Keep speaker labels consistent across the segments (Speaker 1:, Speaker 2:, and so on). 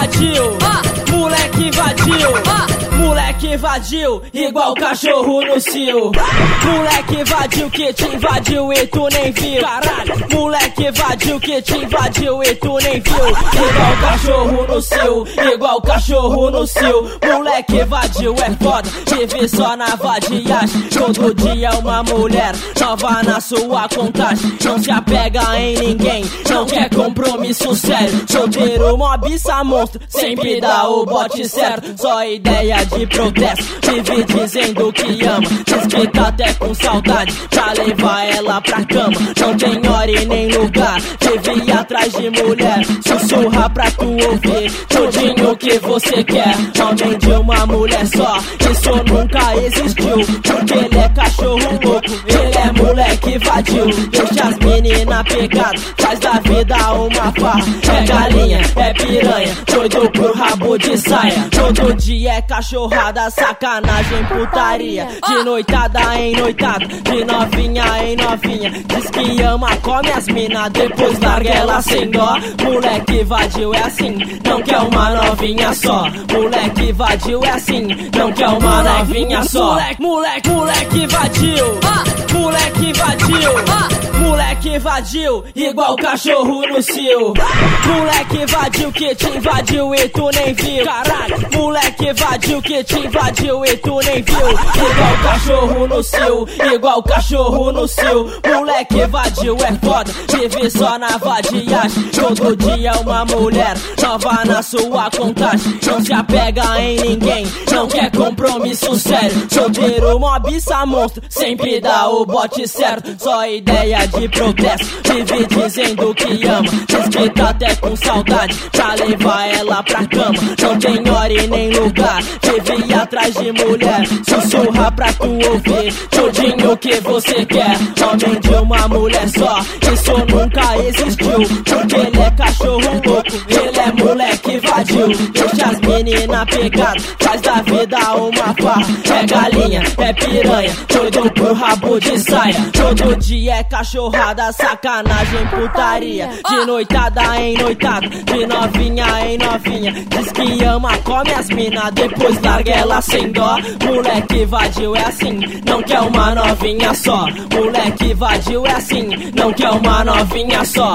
Speaker 1: invadiu, moleque invadiu, moleque invadiu, igual cachorro no cio. Moleque invadiu que te invadiu e tu nem viu. Caralho, moleque invadiu que te invadiu e tu nem viu. Igual cachorro no cio, igual cachorro no cio. Moleque invadiu é foda, vive só na vadiagem. Todo dia uma mulher nova na sua contagem. Não se apega em ninguém, não quer compromisso sério. Solteiro, mobiça monstro, sempre dá o bote certo. Só ideia de protesto, vive dizendo que ama. Diz que tá até com saudade pra levar ela pra cama. Não tem hora e nem lugar, vive atrás de mulher. Sussurra pra tu ouvir tudinho que você quer. Homem de uma mulher só, isso nunca existiu. Porque ele é cachorro louco, ele é moleque vadio. Deixa as meninas pegadas, faz da vida uma farra. É galinha, é piranha, doido por rabo de saia. Todo dia é cachorrada, sacanagem, putaria. De noitada em noitada, de novinha em novinha. Diz que ama, come as minas, depois larga ela sem dó. Moleque vadio é assim, não quer uma novinha só. Moleque vadio é assim, não quer uma novinha só. Moleque vadio, moleque invadiu, moleque invadiu, igual cachorro no cio. Moleque invadiu que te invadiu e tu nem viu. Caralho, moleque invadiu que te invadiu e tu nem viu. Igual cachorro no cio, igual cachorro no cio. Moleque invadiu é foda, vive só na vadiagem. Todo dia uma mulher nova na sua contagem. Não se apega em ninguém, não quer compromisso sério. Solteiro, mobiça monstro, sempre dá o bote certo. Só ideia de protesto, vive dizendo que ama. Diz que tá até com saudade pra levar ela pra cama. Não tem hora e nem lugar, vive atrás de mulher. Sussurra pra tu ouvir tudinho que você quer. Homem de uma mulher só, isso nunca existiu. Porque ele é cachorro louco, ele é moleque vadio. Deixa as meninas pegadas, faz da vida uma farra. É galinha, é piranha, doido por rabo de saia. Todo dia é cachorrada, sacanagem, putaria. De noitada em noitada, de novinha em novinha. Diz que ama, come as minas, depois larga ela sem dó. Moleque vadio é assim, não quer uma novinha só. Moleque vadio é assim, não quer uma novinha só.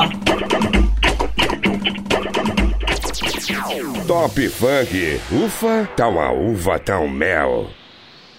Speaker 2: Top Funk, ufa, tá uma uva, tá um mel.